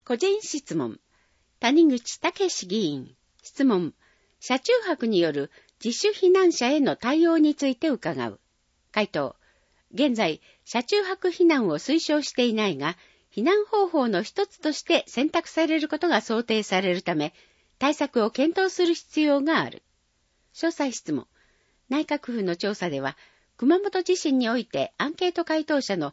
個人質問。谷口武史議員。質問。車中泊による自主避難者への対応について伺う。回答。現在、車中泊避難を推奨していないが、避難方法の一つとして選択されることが想定されるため、対策を検討する必要がある。詳細質問。内閣府の調査では、熊本地震においてアンケート回答者の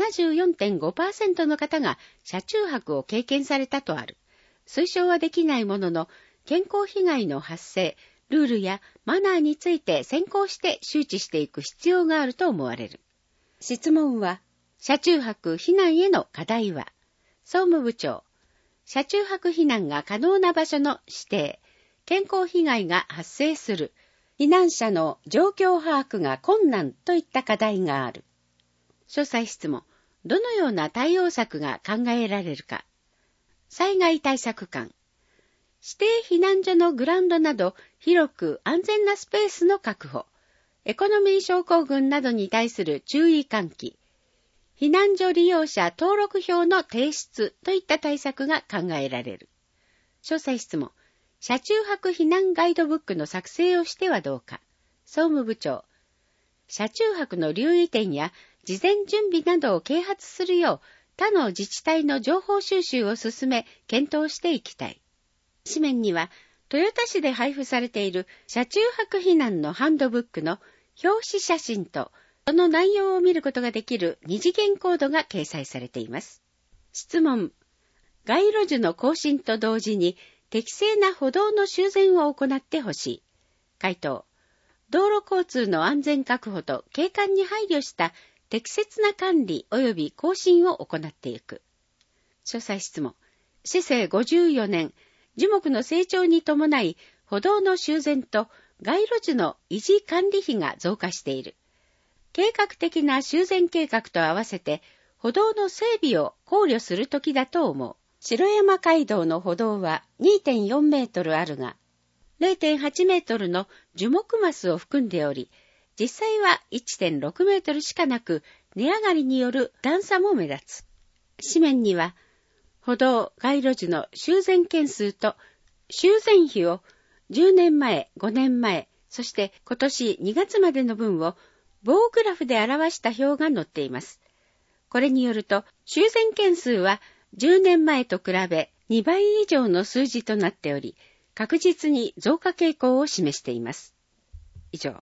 74.5% の方が車中泊を経験されたとある。推奨はできないものの、健康被害の発生、ルールやマナーについて先行して周知していく必要があると思われる。質問は、車中泊避難への課題は、総務部長、車中泊避難が可能な場所の指定、健康被害が発生する、避難者の状況把握が困難といった課題がある。詳細質問。どのような対応策が考えられるか。災害対策官。指定避難所のグラウンドなど広く安全なスペースの確保。エコノミー症候群などに対する注意喚起。避難所利用者登録票の提出といった対策が考えられる。詳細質問。車中泊避難ガイドブックの作成をしてはどうか。総務部長。車中泊の留意点や事前準備などを啓発するよう他の自治体の情報収集を進め検討していきたい。紙面には豊田市で配布されている車中泊避難のハンドブックの表紙写真とその内容を見ることができる二次元コードが掲載されています。質問。街路樹の更新と同時に適正な歩道の修繕を行ってほしい。回答。道路交通の安全確保と景観に配慮した適切な管理及び更新を行っていく。詳細質問。市政54年、樹木の成長に伴い歩道の修繕と街路樹の維持管理費が増加している。計画的な修繕計画と合わせて歩道の整備を考慮するときだと思う。城山街道の歩道は 2.4 メートルあるが、0.8 メートルの樹木マスを含んでおり、実際は 1.6 メートルしかなく、値上がりによる段差も目立つ。紙面には、歩道、街路樹の修繕件数と修繕費を10年前、5年前、そして今年2月までの分を棒グラフで表した表が載っています。これによると、修繕件数は10年前と比べ2倍以上の数字となっており、確実に増加傾向を示しています。以上。